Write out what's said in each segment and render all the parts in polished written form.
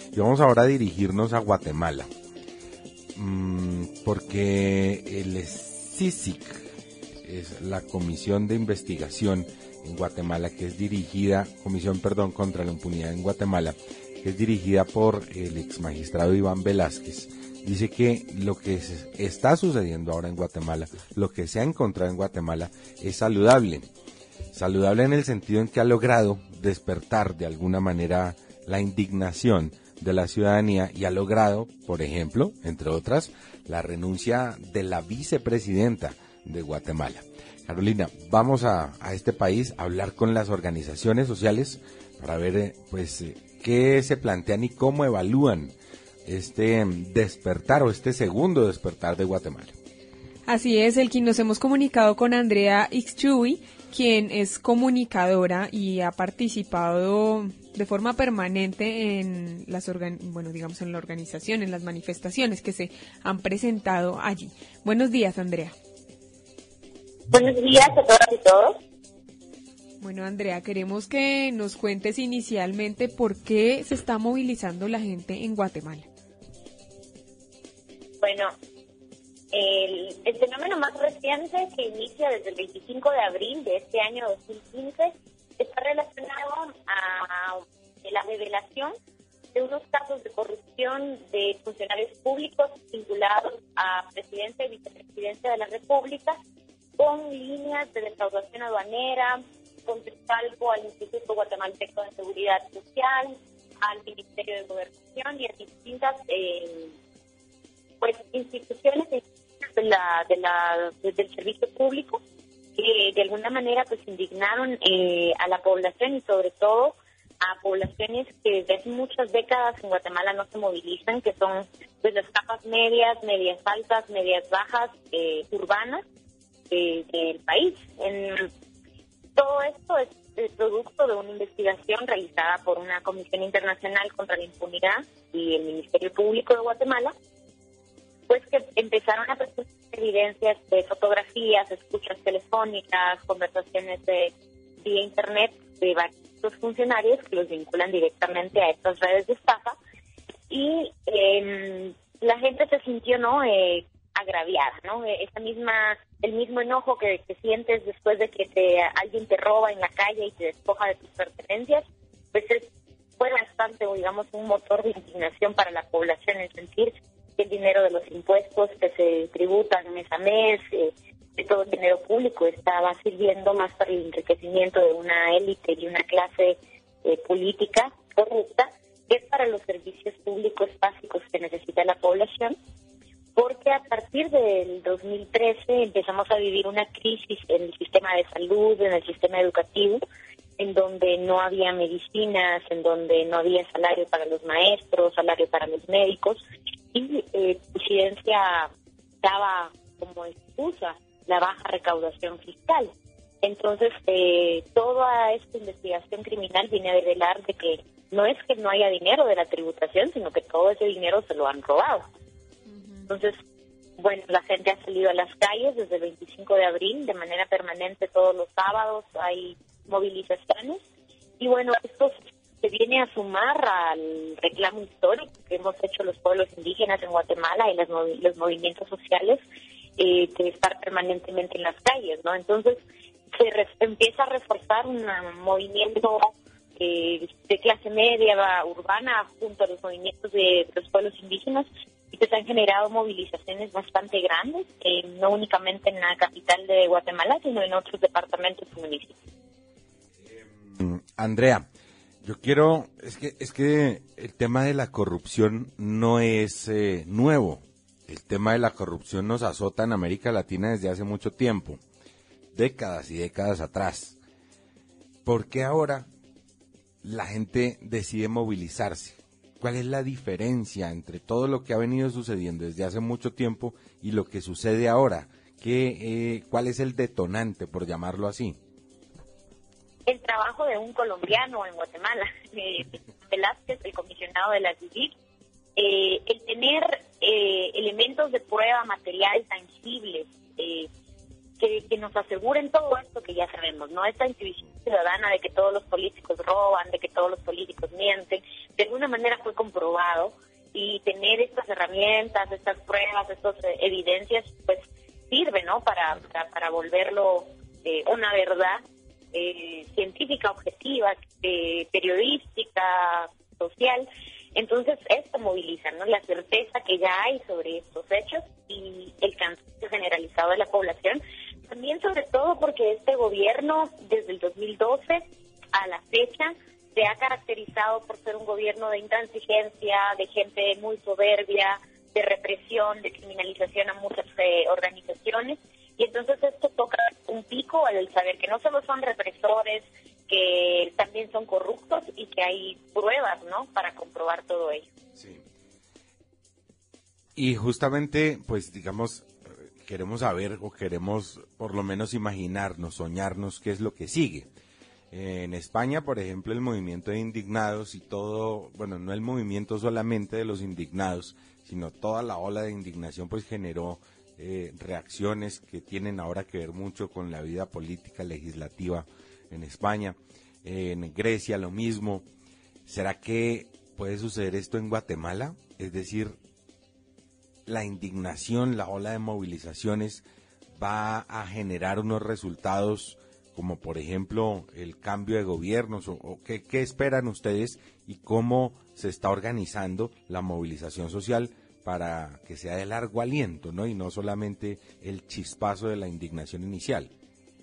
Y vamos ahora a dirigirnos a Guatemala, porque el CICIG es la Comisión de Investigación en Guatemala, que es dirigida, contra la impunidad en Guatemala, que es dirigida por el ex magistrado Iván Velázquez. Dice que lo que está sucediendo ahora en Guatemala, lo que se ha encontrado en Guatemala, es saludable. Saludable en el sentido en que ha logrado despertar de alguna manera la indignación de la ciudadanía y ha logrado, por ejemplo, entre otras, la renuncia de la vicepresidenta de Guatemala. Carolina, vamos a este país a hablar con las organizaciones sociales para ver qué se plantean y cómo evalúan este despertar o este segundo despertar de Guatemala. Así es, Elkin, nos hemos comunicado con Andrea Ixchuy, quien es comunicadora y ha participado de forma permanente en en la organización, en las manifestaciones que se han presentado allí. Buenos días, Andrea. Buenos días a todas y todos. Bueno, Andrea, queremos que nos cuentes inicialmente por qué se está movilizando la gente en Guatemala. Bueno, el fenómeno más reciente, que inicia desde el 25 de abril de este año 2015, está relacionado a la revelación de unos casos de corrupción de funcionarios públicos vinculados a presidencia y vicepresidencia de la República, con líneas de defraudación aduanera, con respaldo al Instituto Guatemalteco de Seguridad Social, al Ministerio de Gobernación y a distintas instituciones del servicio público que de alguna manera indignaron a la población y sobre todo a poblaciones que desde hace muchas décadas en Guatemala no se movilizan, que son las capas medias, medias altas, medias bajas, urbanas del país. Todo esto es el producto de una investigación realizada por una Comisión Internacional contra la Impunidad y el Ministerio Público de Guatemala, que empezaron a presentar evidencias de fotografías, escuchas telefónicas, conversaciones vía internet de varios funcionarios que los vinculan directamente a estas redes de estafa, y la gente se sintió agraviada, el mismo enojo que sientes después de que alguien te roba en la calle y te despoja de tus pertenencias, fue bastante, un motor de indignación para la población, el sentir que el dinero de los impuestos que se tributan mes a mes, de todo el dinero público, estaba sirviendo más para el enriquecimiento de una élite y una clase política corrupta que para los servicios públicos básicos que necesita la población, porque a partir del 2013 empezamos a vivir una crisis en el sistema de salud, en el sistema educativo, en donde no había medicinas, en donde no había salario para los maestros, salario para los médicos, y Presidencia daba como excusa la baja recaudación fiscal. Entonces, toda esta investigación criminal viene a revelar de que no es que no haya dinero de la tributación, sino que todo ese dinero se lo han robado. Entonces, la gente ha salido a las calles desde el 25 de abril, de manera permanente todos los sábados hay movilizaciones, y esto se viene a sumar al reclamo histórico que hemos hecho los pueblos indígenas en Guatemala y los movimientos sociales de estar permanentemente en las calles, ¿no? Entonces se empieza a reforzar un movimiento de clase media urbana junto a los movimientos de los pueblos indígenas, y que se han generado movilizaciones bastante grandes, no únicamente en la capital de Guatemala, sino en otros departamentos y municipios. Andrea, es que el tema de la corrupción no es nuevo. El tema de la corrupción nos azota en América Latina desde hace mucho tiempo, décadas y décadas atrás. ¿Por qué ahora la gente decide movilizarse? ¿Cuál es la diferencia entre todo lo que ha venido sucediendo desde hace mucho tiempo y lo que sucede ahora? ¿Cuál es el detonante, por llamarlo así? El trabajo de un colombiano en Guatemala, Velázquez, el comisionado de la CICIG, el tener elementos de prueba, material tangibles, que nos aseguren todo esto que ya sabemos, ¿no? Esta intuición ciudadana de que todos los políticos roban, de que todos los políticos mienten, de alguna manera fue comprobado, y tener estas herramientas, estas pruebas, estas evidencias, pues sirve, ¿no? Para volverlo una verdad científica, objetiva, periodística, social. Entonces esto moviliza, ¿no? La certeza que ya hay sobre estos hechos y el cansancio generalizado de la población. También sobre todo porque este gobierno desde el 2012 a la fecha se ha caracterizado por ser un gobierno de intransigencia, de gente muy soberbia, de represión, de criminalización a muchas organizaciones. Y entonces esto toca un pico al saber que no solo son represores, que también son corruptos y que hay pruebas, ¿no?, para comprobar todo ello. Sí. Y justamente, pues digamos, queremos saber o queremos por lo menos imaginarnos, soñarnos qué es lo que sigue. En España, por ejemplo, el movimiento de indignados y todo, bueno, no el movimiento solamente de los indignados, sino toda la ola de indignación, pues generó reacciones que tienen ahora que ver mucho con la vida política legislativa en España. En Grecia lo mismo. ¿Será que puede suceder esto en Guatemala? Es decir, la indignación, la ola de movilizaciones va a generar unos resultados como por ejemplo el cambio de gobiernos, o qué esperan ustedes y cómo se está organizando la movilización social para que sea de largo aliento, ¿no? Y no solamente el chispazo de la indignación inicial.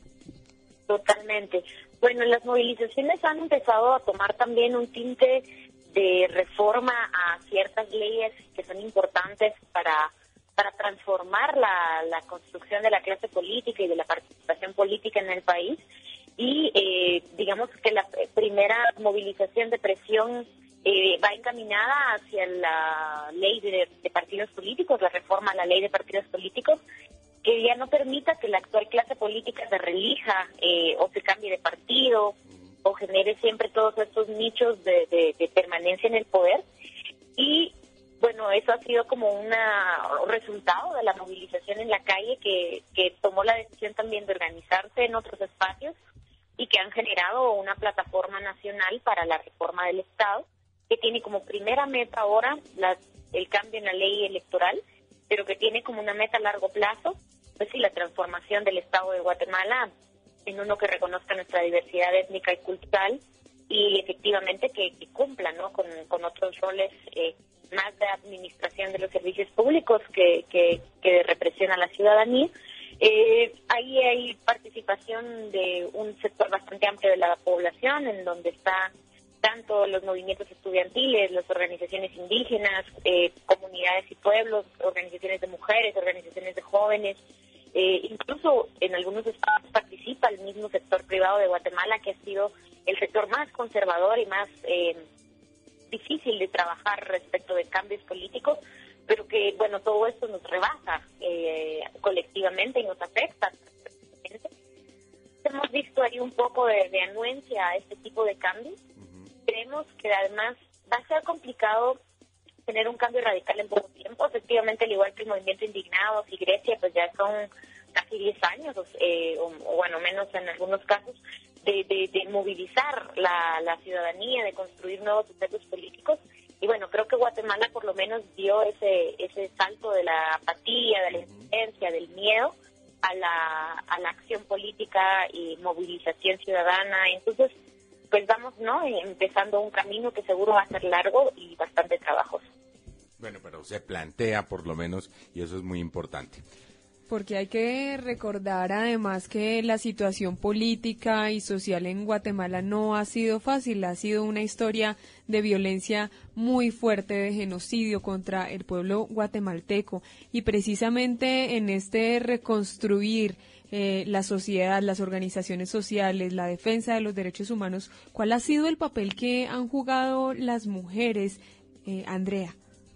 Totalmente. Bueno, las movilizaciones han empezado a tomar también un tinte de reforma a ciertas leyes que son importantes para transformar la construcción de la clase política y de la participación política en el país. Y digamos que la primera movilización de presión va encaminada hacia la ley de partidos políticos, la reforma a la ley de partidos políticos, que ya no permita que la actual clase política se relija o se cambie de partido o genere siempre todos estos nichos de permanencia en el poder. Y bueno, eso ha sido como un resultado de la movilización en la calle que tomó la decisión también de organizarse en otros espacios y que han generado una plataforma nacional para la reforma del Estado, que tiene como primera meta ahora el cambio en la ley electoral, pero que tiene como una meta a largo plazo, pues sí, la transformación del Estado de Guatemala en uno que reconozca nuestra diversidad étnica y cultural y efectivamente que cumpla, ¿no?, con otros roles más de administración de los servicios públicos que de represión a la ciudadanía. Ahí hay participación de un sector bastante amplio de la población, en donde está tanto los movimientos estudiantiles, las organizaciones indígenas, comunidades y pueblos, organizaciones de mujeres, organizaciones de jóvenes, incluso en algunos estados participa el mismo sector privado de Guatemala, que ha sido el sector más conservador y más difícil de trabajar respecto de cambios políticos, pero que, bueno, todo esto nos rebasa colectivamente y nos afecta. Hemos visto ahí un poco de anuencia a este tipo de cambios. Creemos que además va a ser complicado tener un cambio radical en poco tiempo. Efectivamente, al igual que el movimiento Indignados y Grecia, pues ya son casi 10 años, o bueno, menos en algunos casos, de movilizar la ciudadanía, de construir nuevos sujetos políticos. Y bueno, creo que Guatemala por lo menos dio ese salto de la apatía, de la indiferencia, del miedo a la acción política y movilización ciudadana. Entonces, pues vamos, ¿no?, empezando un camino que seguro va a ser largo y bastante trabajoso. Bueno, pero se plantea por lo menos, y eso es muy importante. Porque hay que recordar además que la situación política y social en Guatemala no ha sido fácil, ha sido una historia de violencia muy fuerte, de genocidio contra el pueblo guatemalteco, y precisamente en este reconstruir la sociedad, las organizaciones sociales, la defensa de los derechos humanos, ¿cuál ha sido el papel que han jugado las mujeres, Andrea?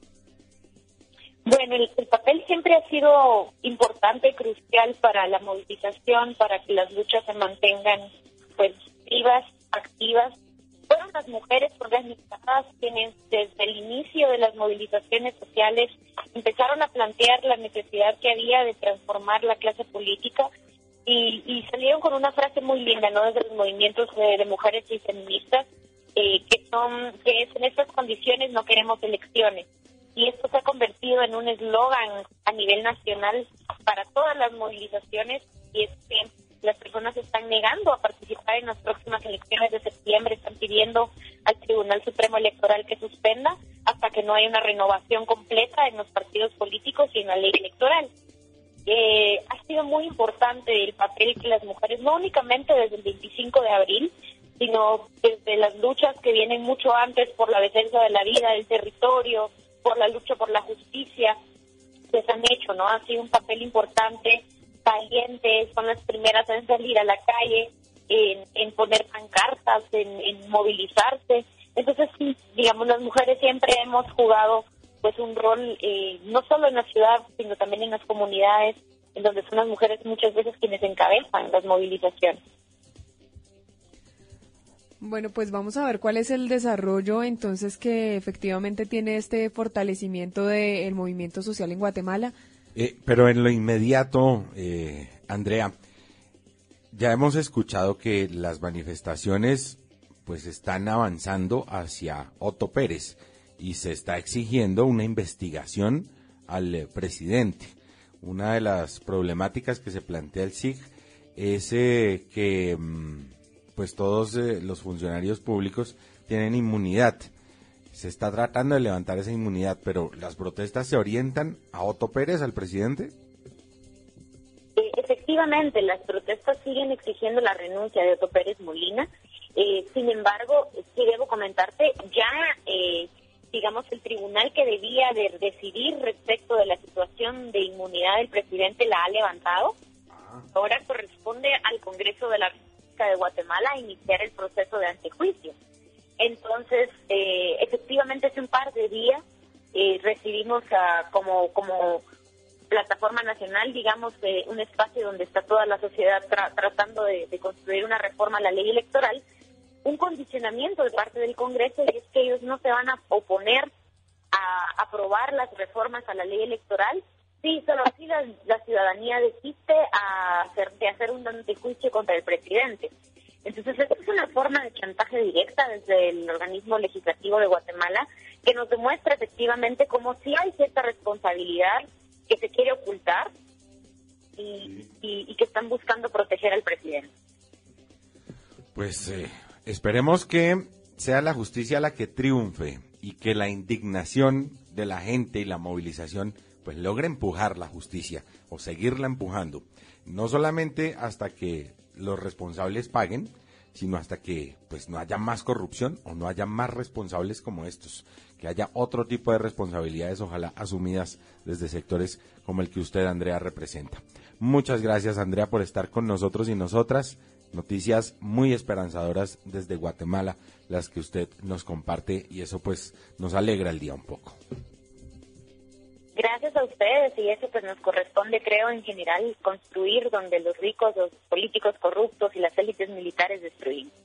Bueno, el papel siempre ha sido importante y crucial para la movilización, para que las luchas se mantengan pues vivas, activas. Fueron las mujeres organizadas quienes desde el inicio de las movilizaciones sociales empezaron a plantear la necesidad que había de transformar la clase política y salieron con una frase muy linda, ¿no? Desde los movimientos de mujeres y feministas, que es en estas condiciones no queremos elecciones. Y esto se ha convertido en un eslogan a nivel nacional para todas las movilizaciones, y es que las personas se están negando a participar en las próximas elecciones de septiembre, están pidiendo al Tribunal Supremo Electoral que suspenda hasta que no haya una renovación completa en los partidos políticos y en la ley electoral. Ha sido muy importante el papel que las mujeres, no únicamente desde el 25 de abril, sino desde las luchas que vienen mucho antes por la defensa de la vida, del territorio, por la lucha por la justicia, que se han hecho, ¿no? Ha sido un papel importante, valientes, son las primeras en salir a la calle, en poner pancartas, en movilizarse. Entonces, sí, digamos, las mujeres siempre hemos jugado pues un rol, no solo en la ciudad, sino también en las comunidades, en donde son las mujeres muchas veces quienes encabezan las movilizaciones. Bueno, pues vamos a ver cuál es el desarrollo entonces que efectivamente tiene este fortalecimiento del movimiento social en Guatemala. Pero en lo inmediato, Andrea, ya hemos escuchado que las manifestaciones pues están avanzando hacia Otto Pérez y se está exigiendo una investigación al presidente. Una de las problemáticas que se plantea el SIG es que pues todos los funcionarios públicos tienen inmunidad. Se está tratando de levantar esa inmunidad, pero ¿las protestas se orientan a Otto Pérez, al presidente? Efectivamente, las protestas siguen exigiendo la renuncia de Otto Pérez Molina. Sin embargo, sí debo comentarte, ya, digamos, el tribunal que debía de decidir respecto de la situación de inmunidad del presidente la ha levantado. Ahora corresponde al Congreso de la República de Guatemala iniciar el proceso de antejuicio. Entonces, efectivamente, hace un par de días recibimos como plataforma nacional, digamos, un espacio donde está toda la sociedad tratando de construir una reforma a la ley electoral, un condicionamiento de parte del Congreso, y es que ellos no se van a oponer a aprobar las reformas a la ley electoral, sí, solo así la ciudadanía desiste de hacer un antejuicio contra el presidente. Entonces, esta es una forma de chantaje directa desde el organismo legislativo de Guatemala que nos demuestra efectivamente cómo sí hay cierta responsabilidad que se quiere ocultar y que están buscando proteger al presidente. Pues esperemos que sea la justicia la que triunfe y que la indignación de la gente y la movilización pues logre empujar la justicia o seguirla empujando, no solamente hasta que los responsables paguen, sino hasta que pues no haya más corrupción o no haya más responsables como estos, que haya otro tipo de responsabilidades, ojalá asumidas desde sectores como el que usted, Andrea, representa. Muchas gracias, Andrea, por estar con nosotros y nosotras. Noticias muy esperanzadoras desde Guatemala, las que usted nos comparte, y eso pues nos alegra el día un poco. Gracias a ustedes, y eso pues nos corresponde, creo, en general, construir donde los ricos, los políticos corruptos y las élites militares destruyen.